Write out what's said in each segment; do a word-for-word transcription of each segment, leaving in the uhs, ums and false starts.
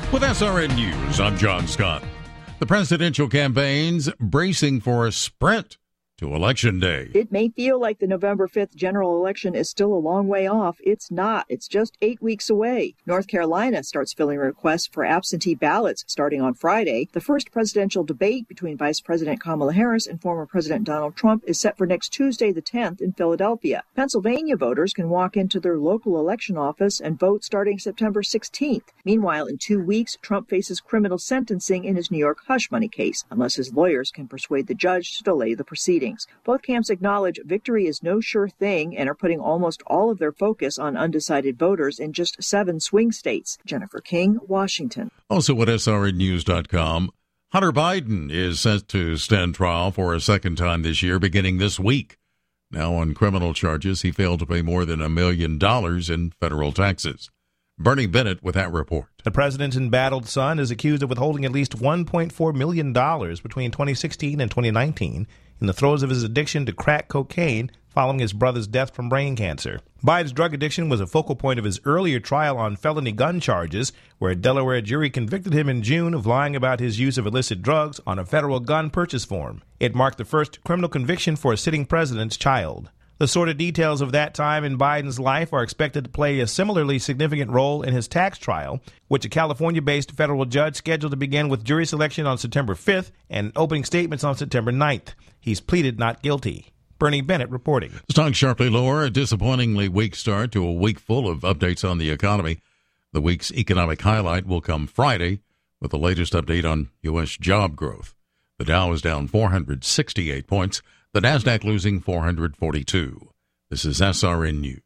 With S R N News, I'm John Scott. The presidential campaign's bracing for a sprint to Election Day. It may feel like the November fifth general election is still a long way off. It's not. It's just eight weeks away. North Carolina starts filling requests for absentee ballots starting on Friday. The first presidential debate between Vice President Kamala Harris and former President Donald Trump is set for next Tuesday, the tenth, in Philadelphia. Pennsylvania voters can walk into their local election office and vote starting September sixteenth. Meanwhile, in two weeks, Trump faces criminal sentencing in his New York hush money case, unless his lawyers can persuade the judge to delay the proceedings. Both camps acknowledge victory is no sure thing and are putting almost all of their focus on undecided voters in just seven swing states. Jennifer King, Washington. Also at S R N news dot com, Hunter Biden is set to stand trial for a second time this year, beginning this week. Now on criminal charges, he failed to pay more than a million dollars in federal taxes. Bernie Bennett with that report. The president's embattled son is accused of withholding at least one point four million dollars between twenty sixteen and twenty nineteen in the throes of his addiction to crack cocaine following his brother's death from brain cancer. Biden's drug addiction was a focal point of his earlier trial on felony gun charges, where a Delaware jury convicted him in June of lying about his use of illicit drugs on a federal gun purchase form. It marked the first criminal conviction for a sitting president's child. The sordid details of that time in Biden's life are expected to play a similarly significant role in his tax trial, which a California-based federal judge scheduled to begin with jury selection on September fifth and opening statements on September ninth. He's pleaded not guilty. Bernie Bennett reporting. Stock sharply lower, a disappointingly weak start to a week full of updates on the economy. The week's economic highlight will come Friday with the latest update on U S job growth. The Dow is down four hundred sixty-eight points. The Nasdaq losing four hundred forty-two. This is S R N News.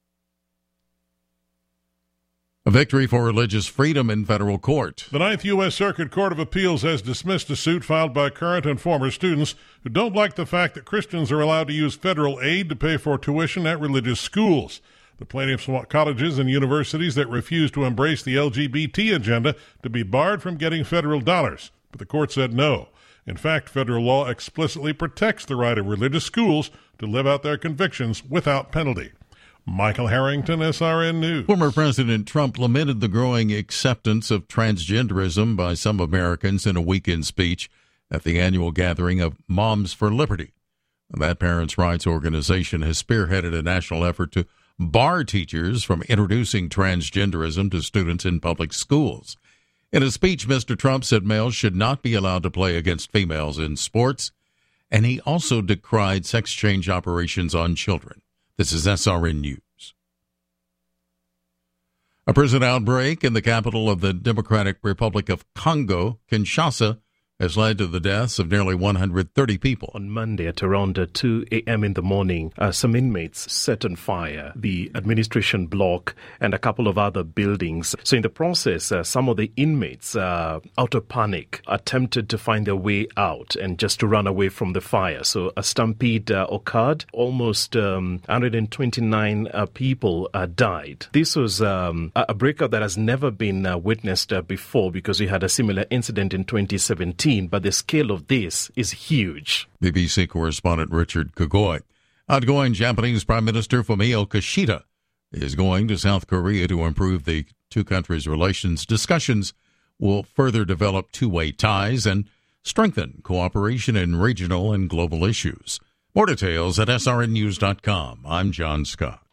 A victory for religious freedom in federal court. The Ninth U S Circuit Court of Appeals has dismissed a suit filed by current and former students who don't like the fact that Christians are allowed to use federal aid to pay for tuition at religious schools. The plaintiffs want colleges and universities that refuse to embrace the L G B T agenda to be barred from getting federal dollars, but the court said no. In fact, federal law explicitly protects the right of religious schools to live out their convictions without penalty. Michael Harrington, S R N News. Former President Trump lamented the growing acceptance of transgenderism by some Americans in a weekend speech at the annual gathering of Moms for Liberty. That parents' rights organization has spearheaded a national effort to bar teachers from introducing transgenderism to students in public schools. In a speech, Mister Trump said males should not be allowed to play against females in sports, and he also decried sex change operations on children. This is S R N News. A prison outbreak in the capital of the Democratic Republic of Congo, Kinshasa, has led to the deaths of nearly one hundred thirty people. On Monday at around two a.m. in the morning, uh, some inmates set on fire the administration block and a couple of other buildings. So in the process, uh, some of the inmates, uh, out of panic, attempted to find their way out and just to run away from the fire. So a stampede uh, occurred. Almost um, one hundred twenty-nine uh, people uh, died. This was um, a breakout that has never been uh, witnessed uh, before, because we had a similar incident in twenty seventeen. But the scale of this is huge. B B C correspondent Richard Kagoi. Outgoing Japanese Prime Minister Fumio Kishida is going to South Korea to improve the two countries' relations. Discussions will further develop two-way ties and strengthen cooperation in regional and global issues. More details at S R N news dot com. I'm John Scott.